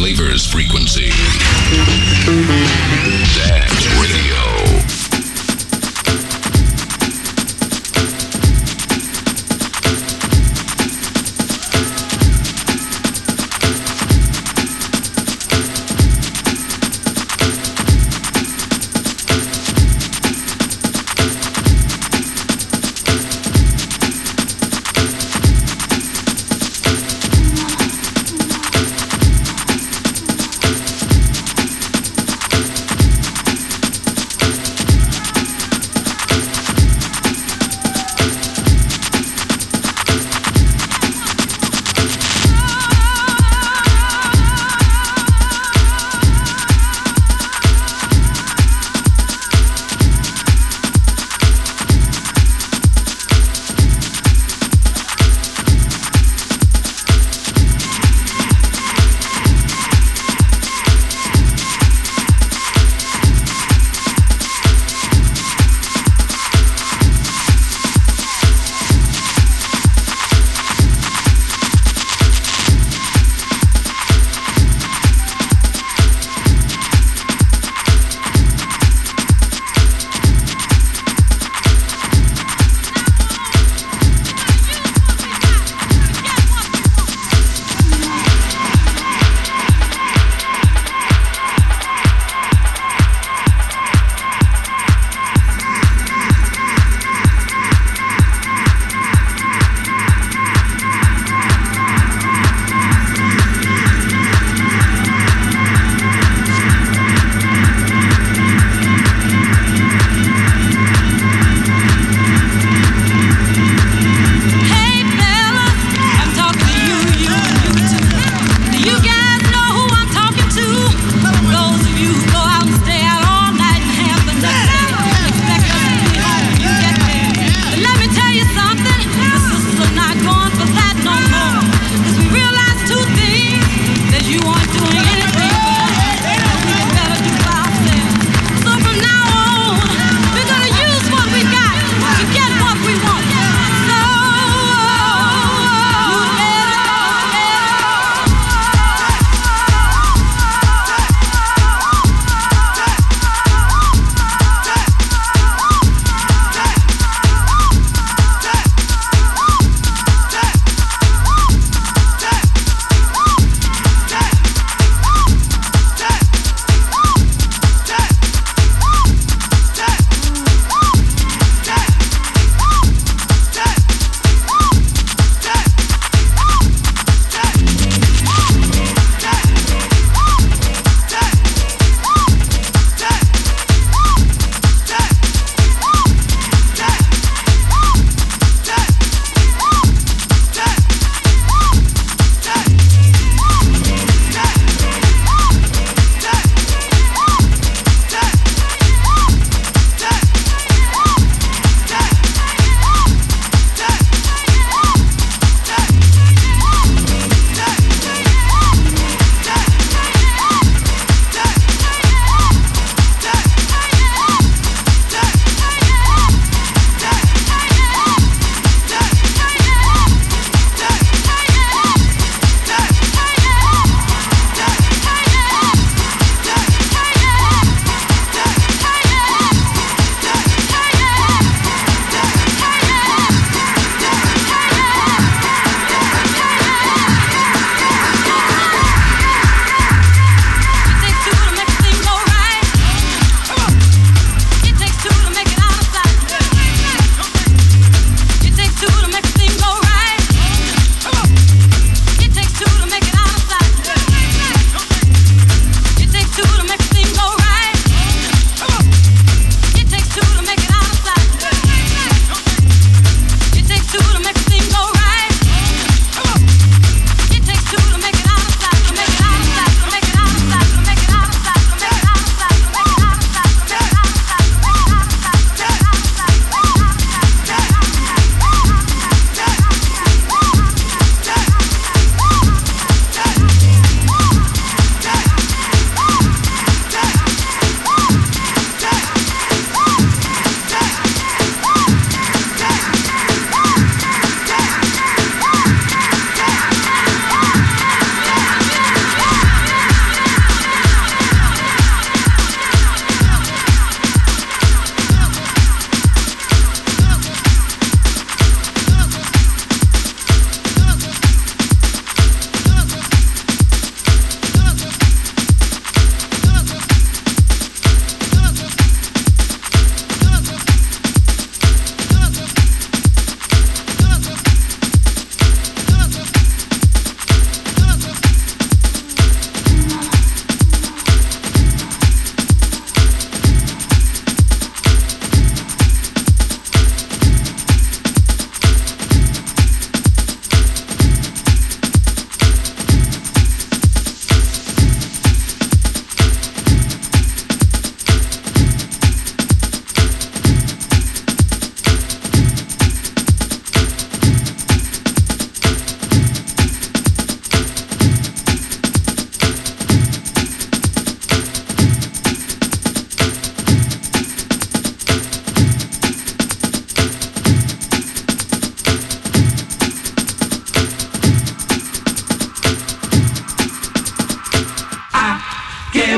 Flavors frequency. Dance Radio.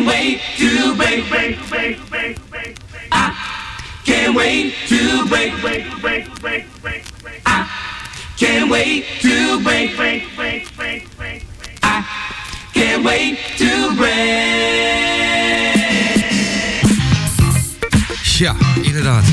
can't wait to break. I can't wait to break. I can't wait to break. I can't wait to break. Ja, inderdaad.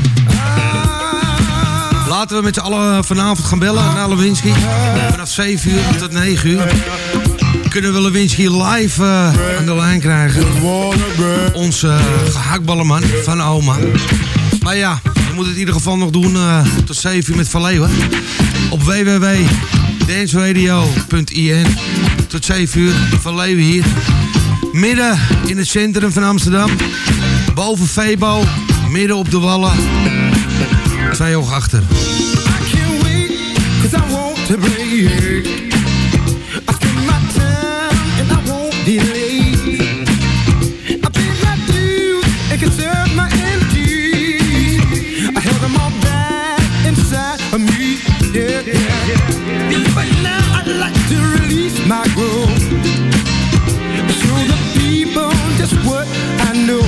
Laten we met z'n allen vanavond gaan bellen naar Lewinsky. Vanaf 7 uur tot 9 uur. Kunnen we Lewinsky live aan de lijn krijgen. Onze gehaktballenman van oma. Maar ja, we moeten het in ieder geval nog doen tot 7 uur met Van Leeuwen. Op www.danceradio.in. Tot 7 uur, Van Leeuwen hier. Midden in het centrum van Amsterdam. Boven Febo, midden op de Wallen. 2 oog achter. I can't wait, 'cause I want to break. I spend my time and I won't delay. I paid my dues and conserve my energy. I held them all back inside of me. Yeah, yeah. But now I'd like to release my growth. Show the people just what I know.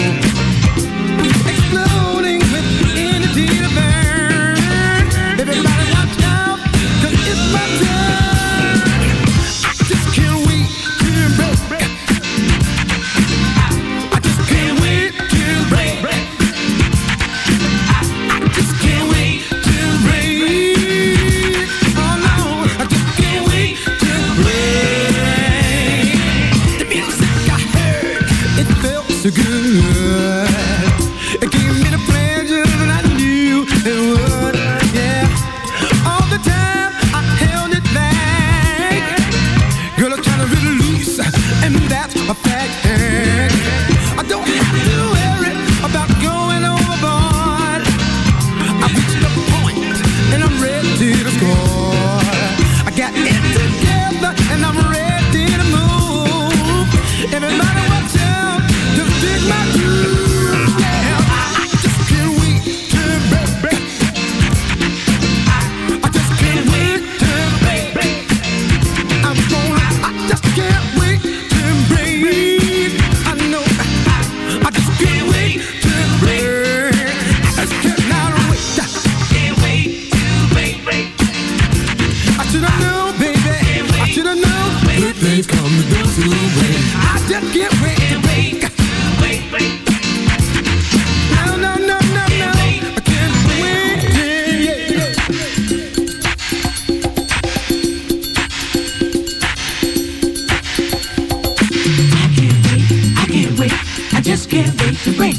Exploding with energy to burn. Everybody watch out, 'cause it's my turn. I just can't wait to break. I just can't wait to break. I just can't wait to break. Oh no, I just can't wait to break. The music I heard, it felt so good. It gave me the pleasure that I knew it would. Yeah, all the time I held it back. Girl, I'm trying to release, and that's a fact. I don't have to worry about going overboard. I reached the point, and I'm ready to score. I got it together, and I'm ready to move. Everybody watch out, just dig my groove. Yeah, I just can't wait to break. I just can't wait to break. I just can't wait to break. I know, I just can't wait to break. I just cannot wait. Can't wait to break. I should've known, baby. I should've known. Good things come to those who wait. I just can't wait to break. No, I can't wait. Yeah. I can't wait. I just can't wait to break.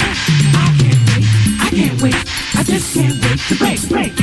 I can't wait. I just can't wait to break.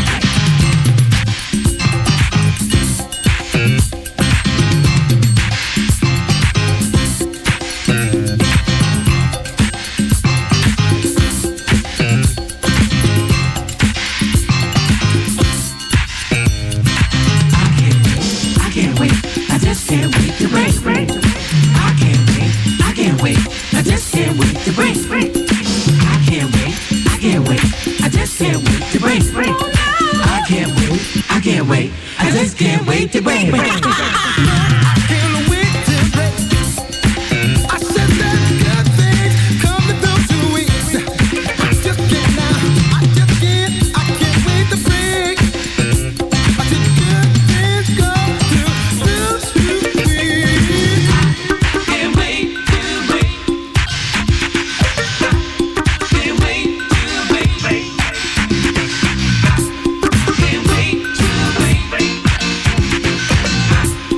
I can't wait. I just can't wait to break. I can't wait. I just can't wait to break. I can't wait. I just can't wait to break. I can't wait. I just can't wait to break. I can't wait to break. I said that good things come to those who wait. I just can't now. I can't wait to break. I said good things come to those who wait. Can't wait to break. Can't wait to break. Can't wait to break.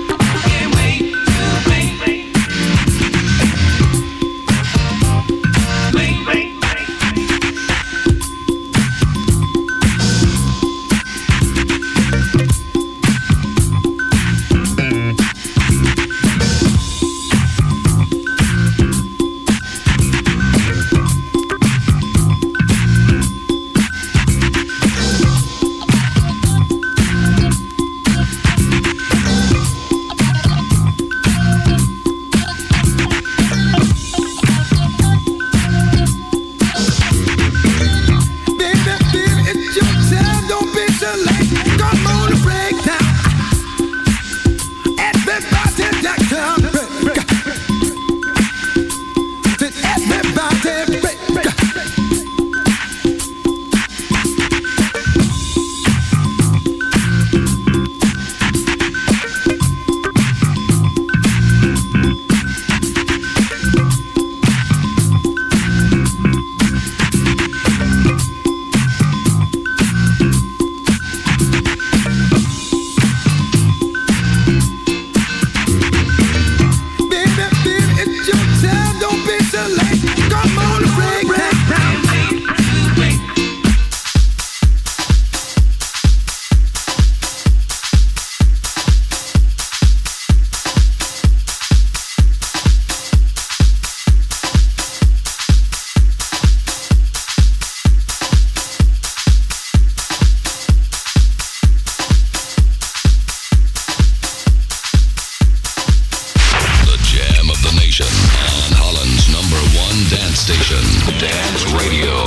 dance station. Dance Radio.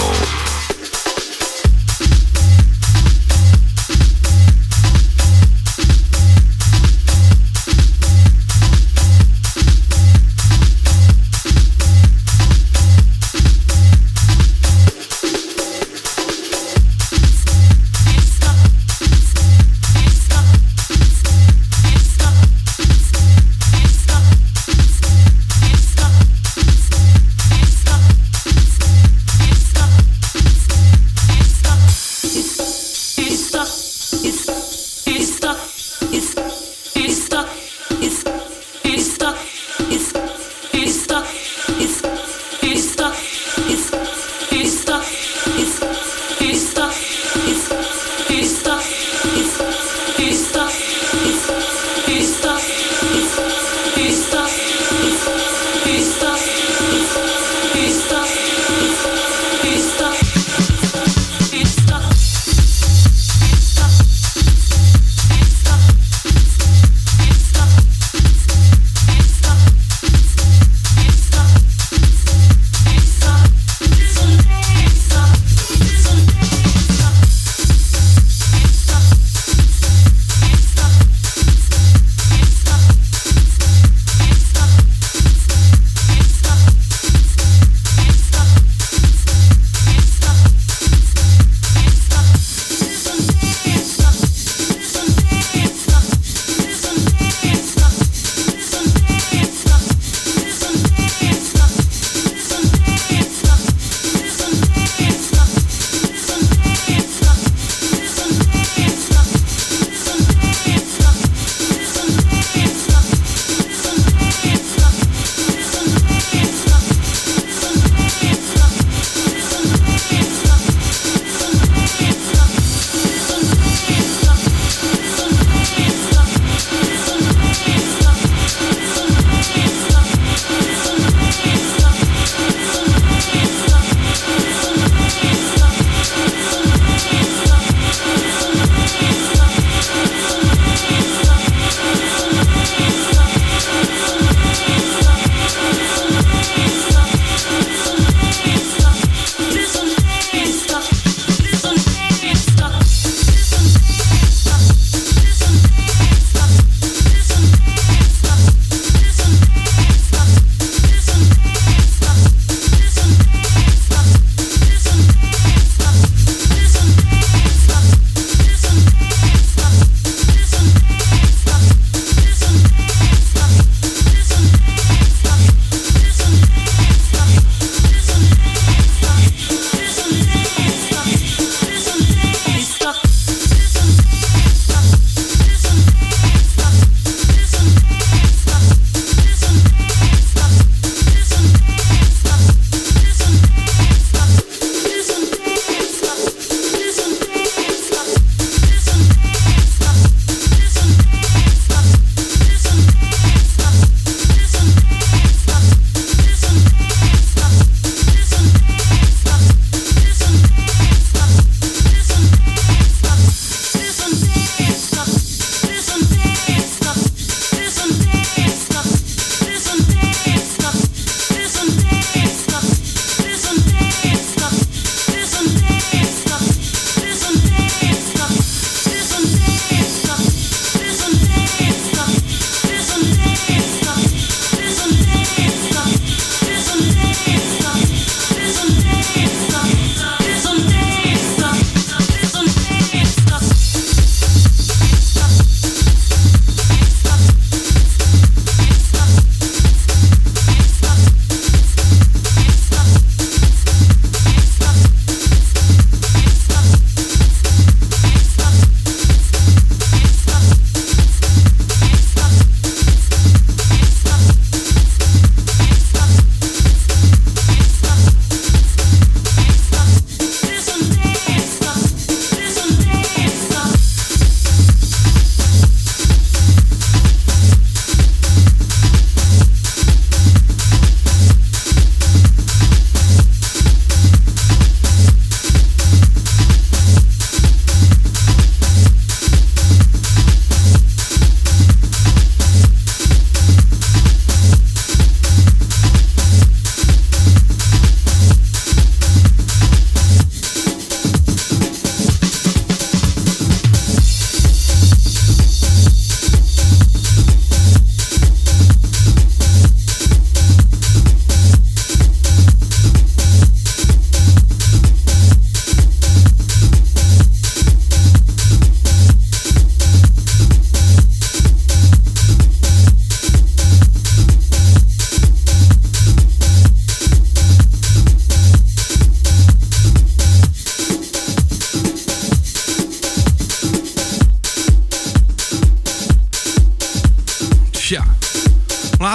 Stop.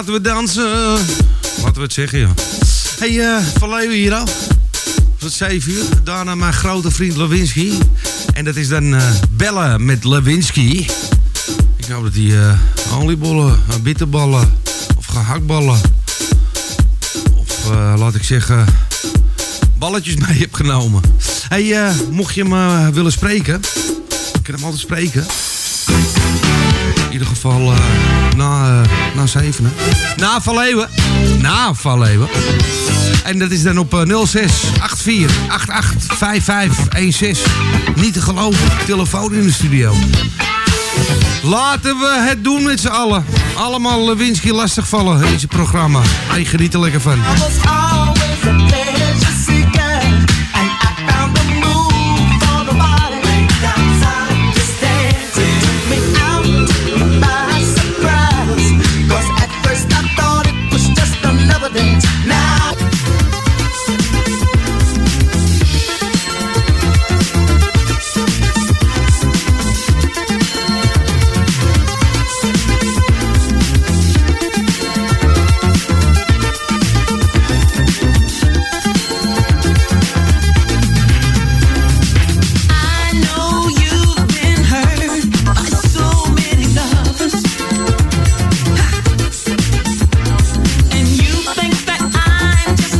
laten we dansen. Laten we het zeggen, ja. Hey, Van Leeuwen hier al. Tot 7 uur. Daarna mijn grote vriend Lewinsky. En dat is dan bellen met Lewinsky. Ik hoop dat hij oliebollen, bitterballen of gehaktballen of laat ik zeggen balletjes mee heb genomen. Hey, mocht je me willen spreken, ik kan hem altijd spreken. In ieder geval na 7. Na Van Leeuwen. En dat is dan op 06 84 88 55 16. Niet te geloven, telefoon in de studio. Laten we het doen met z'n allen. Allemaal Lewinsky lastigvallen in zijn programma. Hey, geniet er lekker van. And you think that I'm just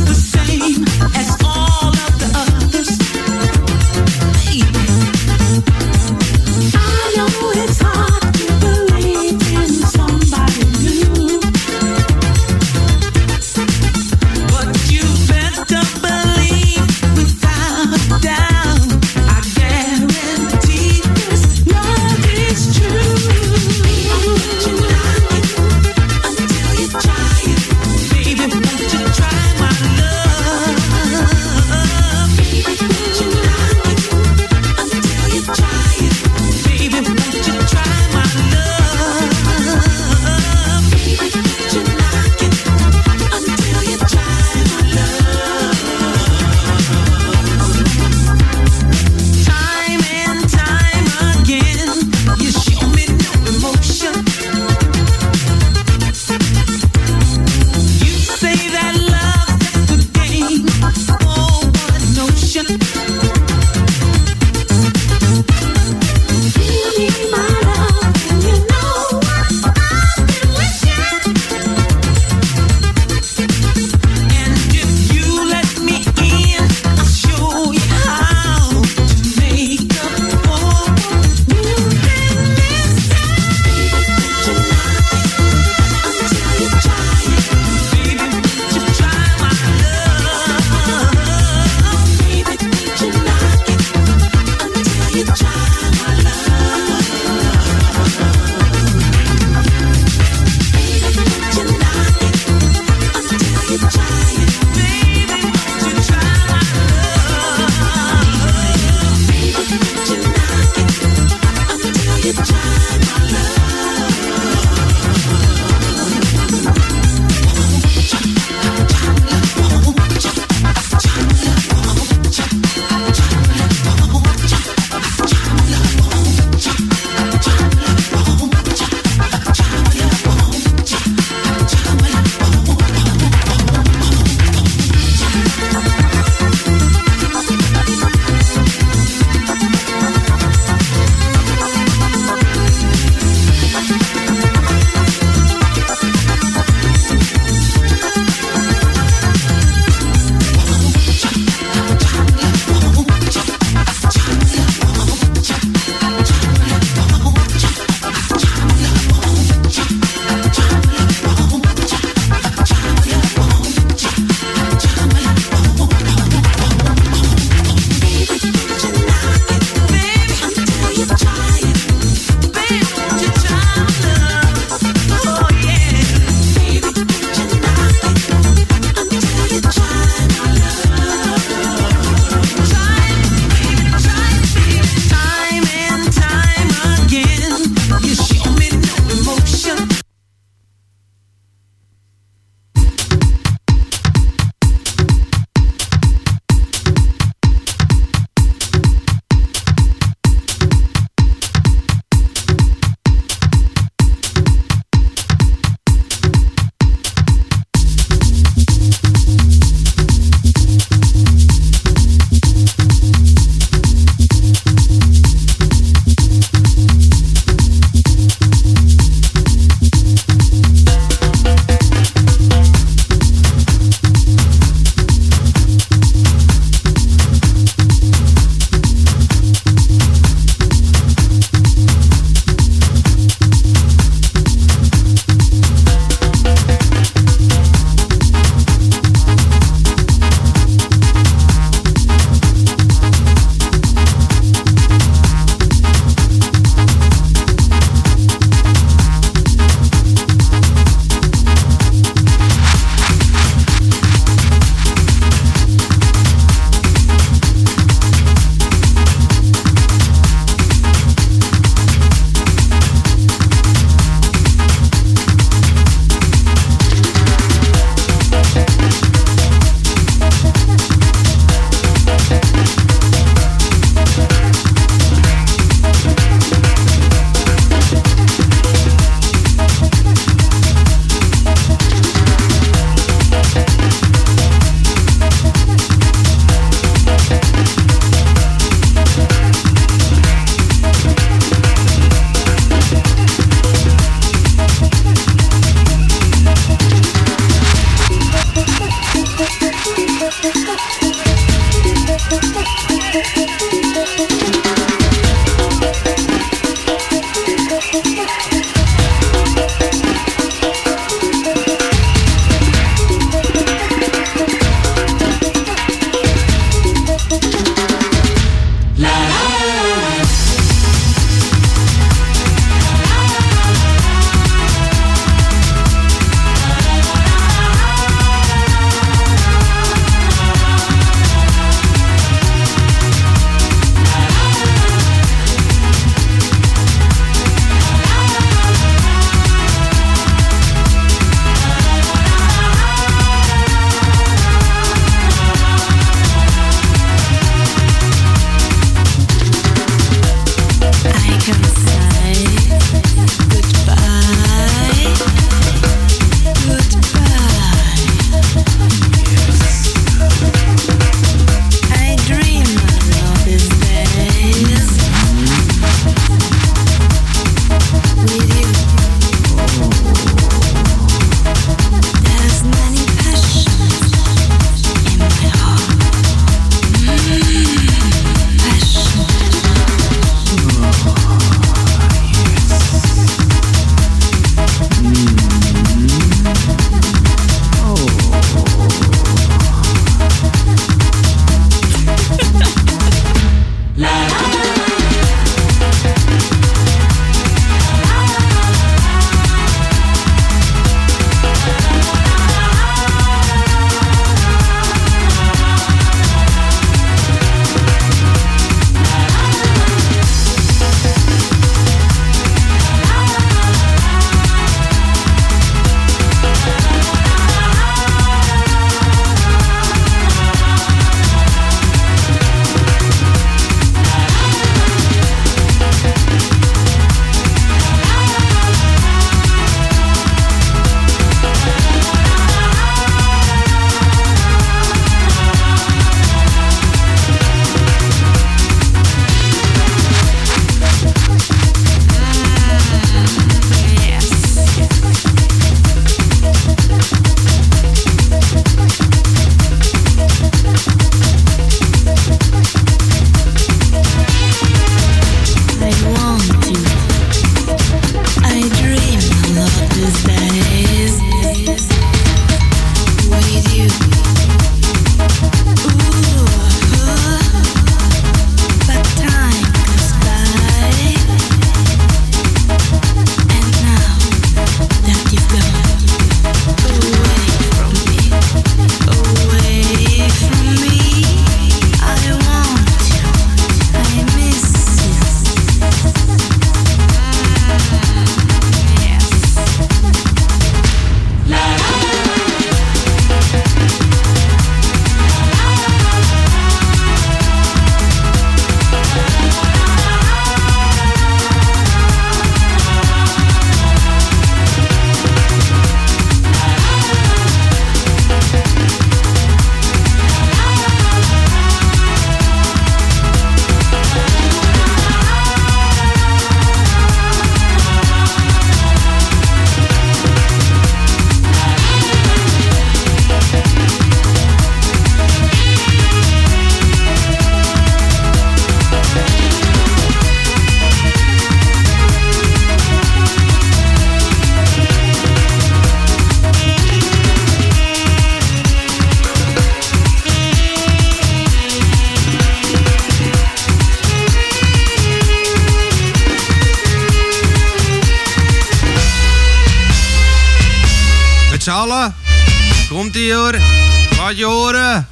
Komt-ie hoor. Laat je horen.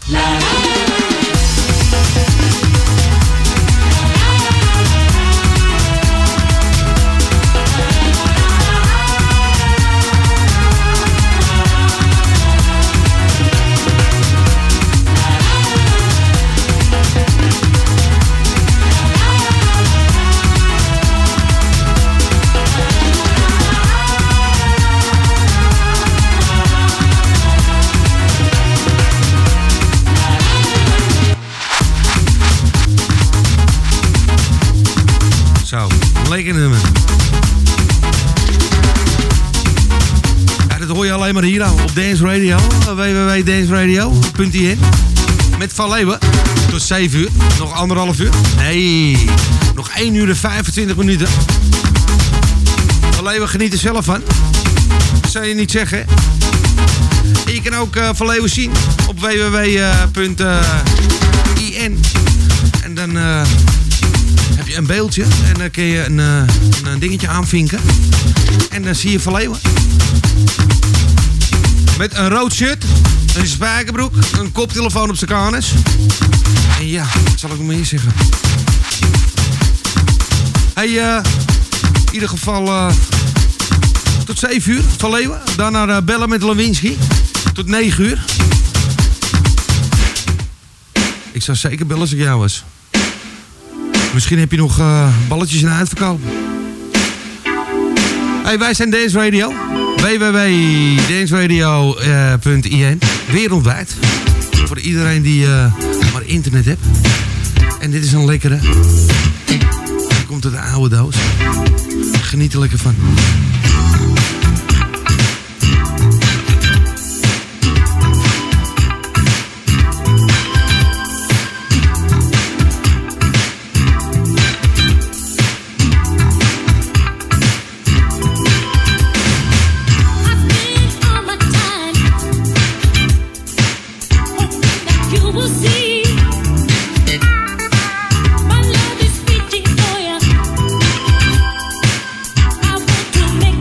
Zo, lekker nummer. Ja, dat hoor je alleen maar hier op Dance Radio. www.danceradio.nl Met Van Leeuwen. Tot 7 uur. Nog 1,5 uur. Nee, nog 1 uur en 25 minuten. Van Leeuwen geniet er zelf van. Dat zou je niet zeggen, hè? En je kan ook Van Leeuwen zien op www.in. En dan heb je een beeldje en dan kun je een dingetje aanvinken. En dan zie je Van Leeuwen. Met een rood shirt, een spijkerbroek, een koptelefoon op zijn kanus. En ja, wat zal ik nog meer zeggen? Hey, in ieder geval tot 7 uur Van Leeuwen. Daarna bellen met Lewinsky. Tot 9 uur. Ik zou zeker bellen als ik jou was. Misschien heb je nog balletjes in de uitverkoop. Hey, wij zijn Dance Radio. www.danceradio.in Wereldwijd. Voor iedereen die maar internet heeft. En dit is een lekkere. Die komt uit de oude doos. Geniet er lekker van. My love is speaking for you. I want to make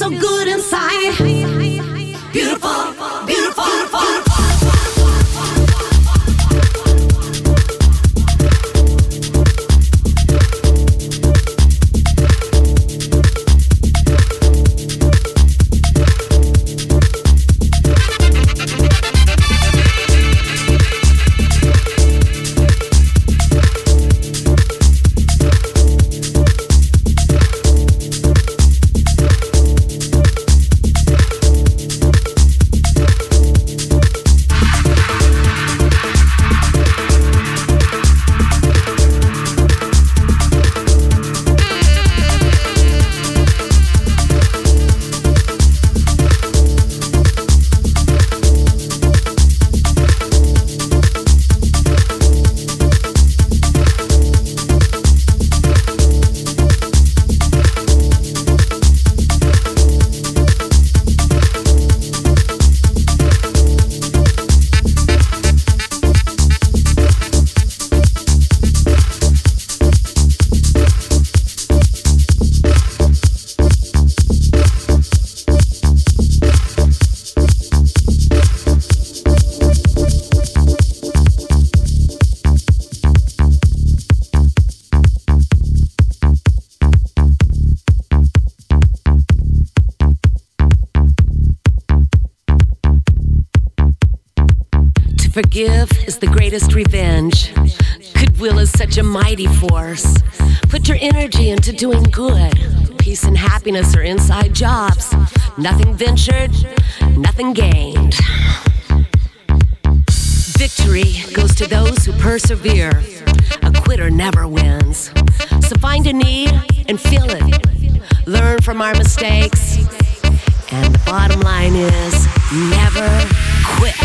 so good inside. Beautiful, beautiful, beautiful. Forgive is the greatest revenge. Goodwill is such a mighty force. Put your energy into doing good. Peace and happiness are inside jobs. Nothing ventured, nothing gained. Victory goes to those who persevere. A quitter never wins. So find a need and fill it. Learn from our mistakes. And the bottom line is never quit.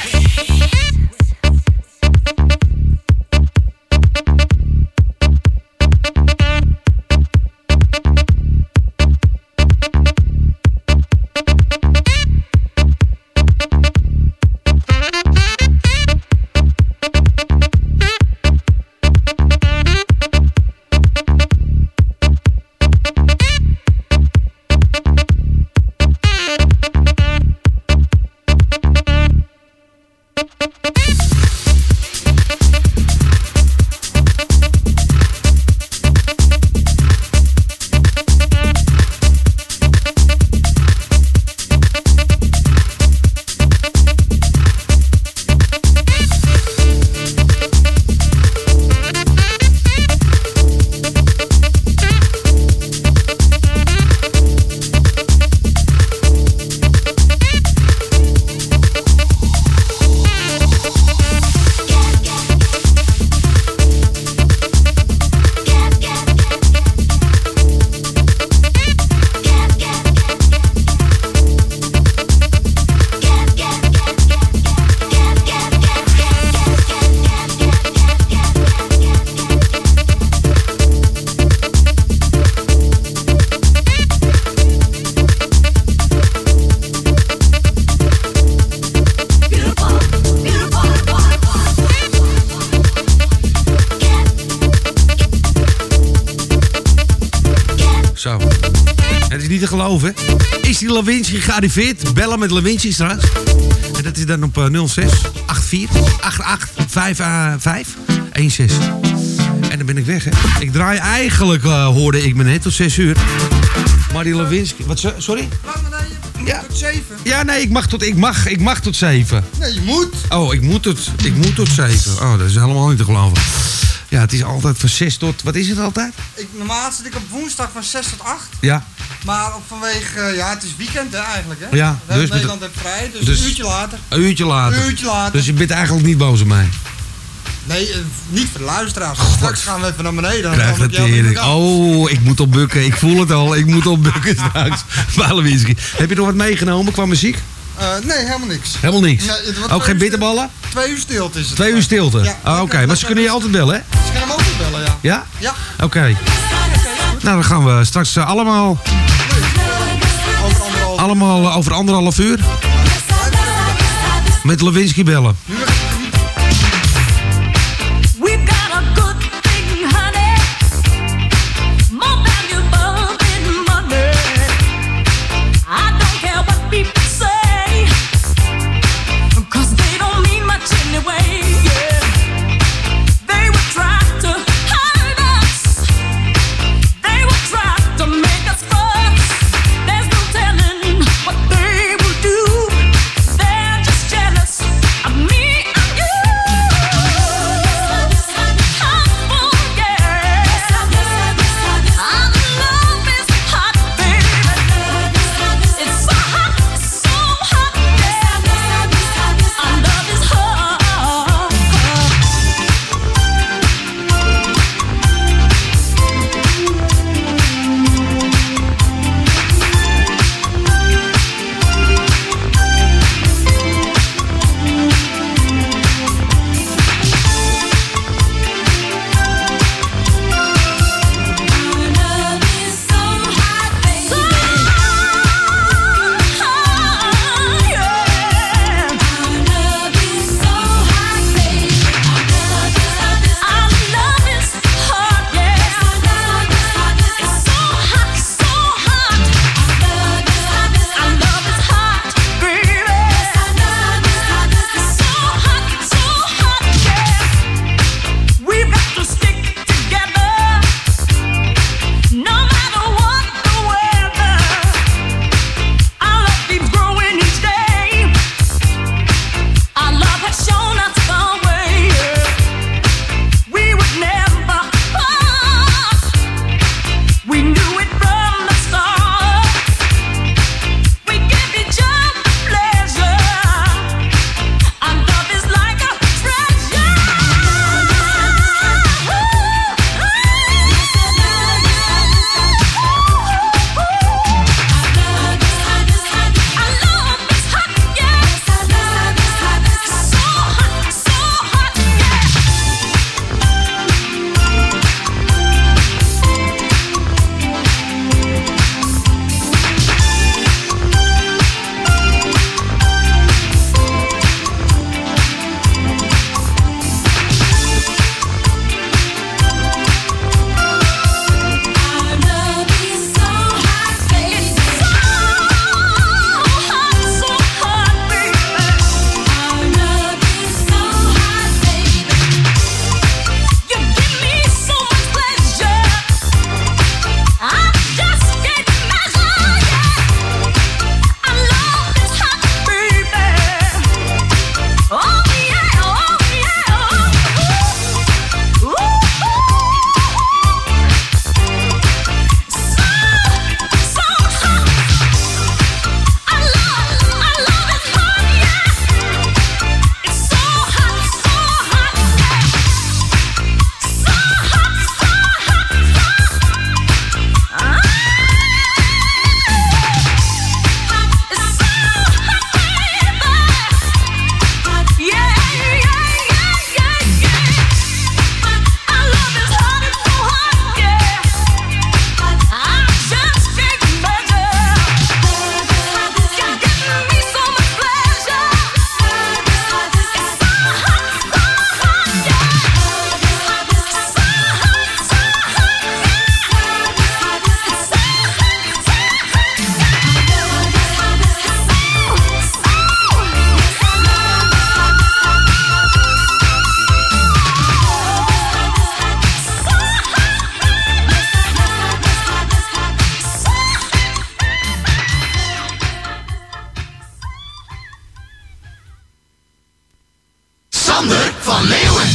Zo. Het is niet te geloven. Is die Lewinsky gearriveerd? Bellen met Lewinsky straks. En dat is dan op 06 84 88 55 16. En dan ben ik weg, hè. Ik draai eigenlijk, hoorde ik me net, tot 6 uur. Maar die Lewinsky... Wat, sorry? Ja. Tot 7. Ja, nee, ik mag tot 7. Nee, je moet. Oh, ik moet tot 7. Oh, dat is helemaal niet te geloven. Ja, het is altijd van 6 tot... Wat is het altijd? Normaal zit ik op woensdag van 6 tot 8. Ja. Maar vanwege... ja, het is weekend hè, eigenlijk, hè? Ja. Dus Nederland heeft vrij, dus een uurtje later. Een uurtje later. Een uurtje later. Dus je bent eigenlijk niet boos op mij? Nee, niet voor de luisteraars. Straks gaan we even naar beneden. Krijg het tering. Oh, ik moet opbukken. Ik voel het al. Ik moet opbukken straks. Lewinsky. Heb je nog wat meegenomen qua muziek? Nee, helemaal niks. Helemaal niks? Ja, ook geen bitterballen? 2 uur stilte is het. 2 uur stilte? Ja, oké. Maar ze kunnen je altijd bellen, hè? Ze kunnen hem altijd bellen, ja. Ja? Ja. Oké. Nou, dan gaan we straks allemaal over 1,5 uur met Lewinsky bellen. Sander van Leeuwen.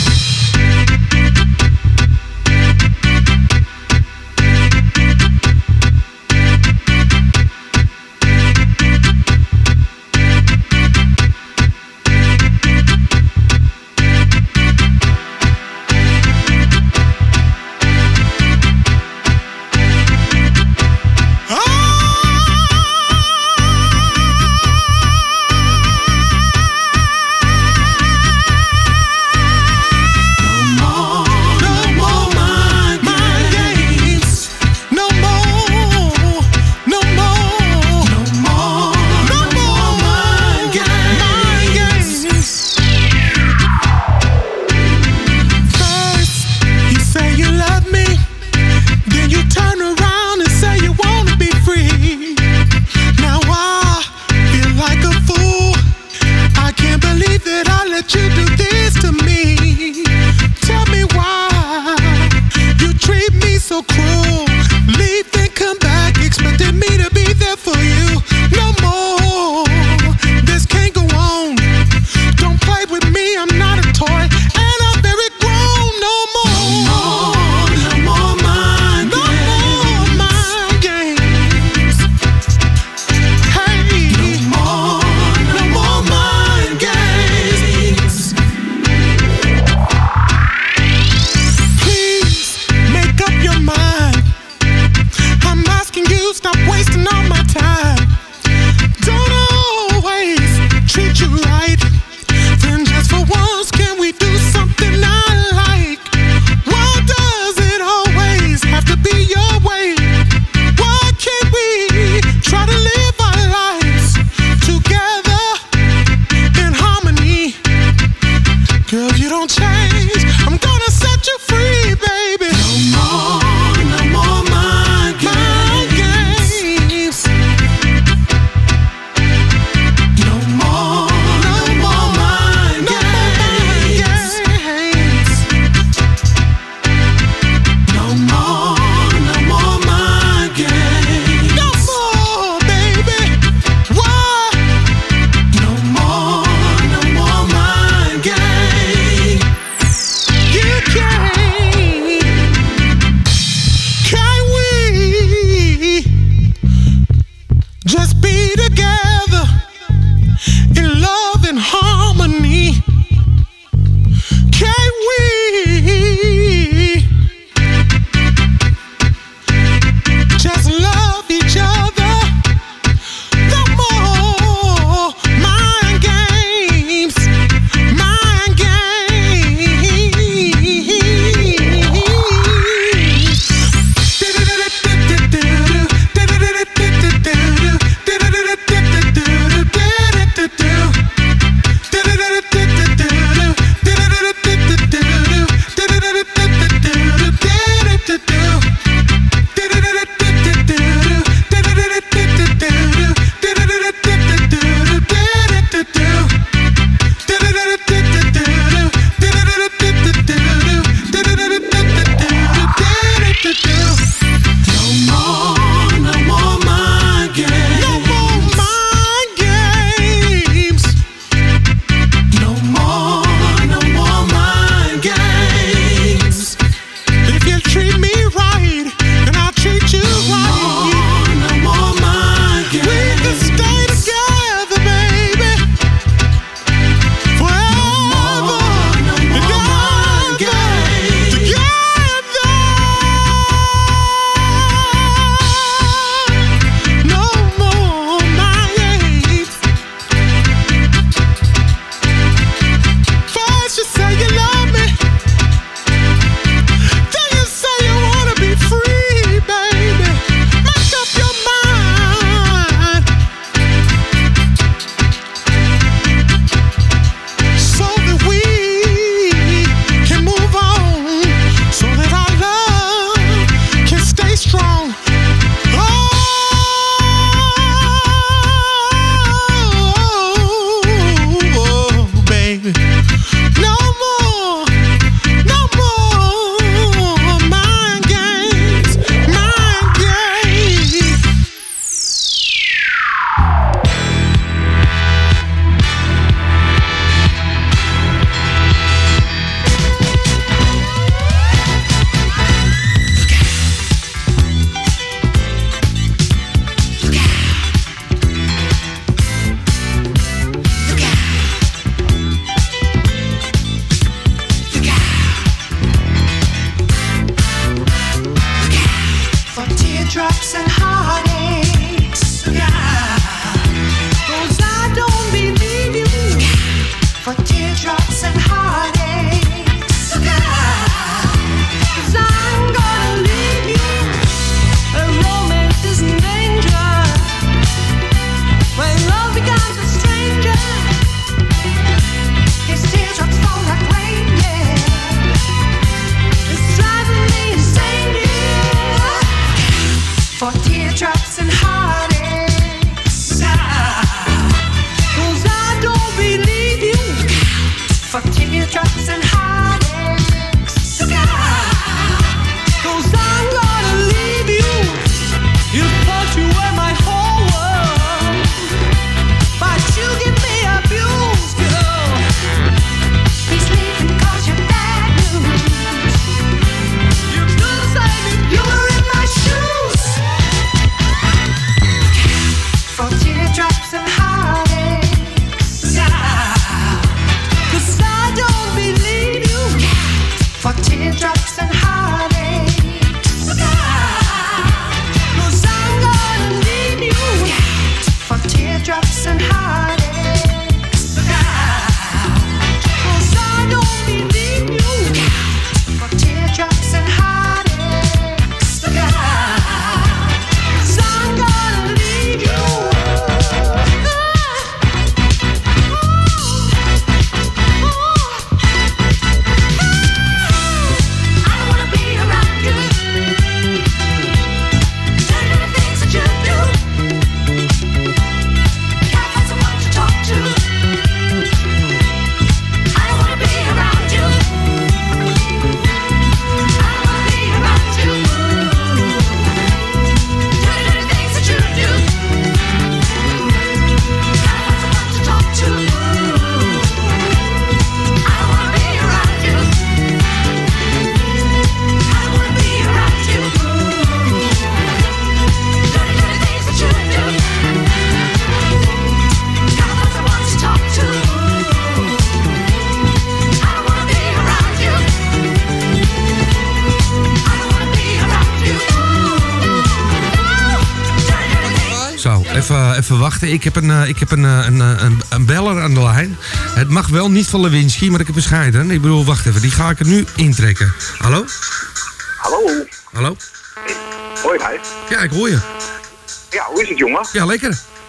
Ah! teardrops and heartaches. Look out, 'cause I don't believe you. For teardrops and heartaches. Look out, 'cause I'm gonna leave you. I don't wanna be around you. Doing the things that you do. Can't find someone to talk to. I don't wanna be around you. I don't wanna be around you. Doing the things that you do. Can't find someone to talk to. I don't wanna be around you. I don't wanna be around you. Doing the things that you do. Can't find someone to talk to. I don't wanna be around you. I don't wanna be around you. Zo, even wachten. Ik heb een beller aan de lijn. Het mag wel niet van Lewinsky, maar ik heb een scheiden. Ik bedoel, wacht even, die ga ik er nu intrekken. Hallo? Hallo. Hallo? Hoi, Gijs. Ja, ik hoor je. Ja, hoe is het, jongen? Ja, lekker.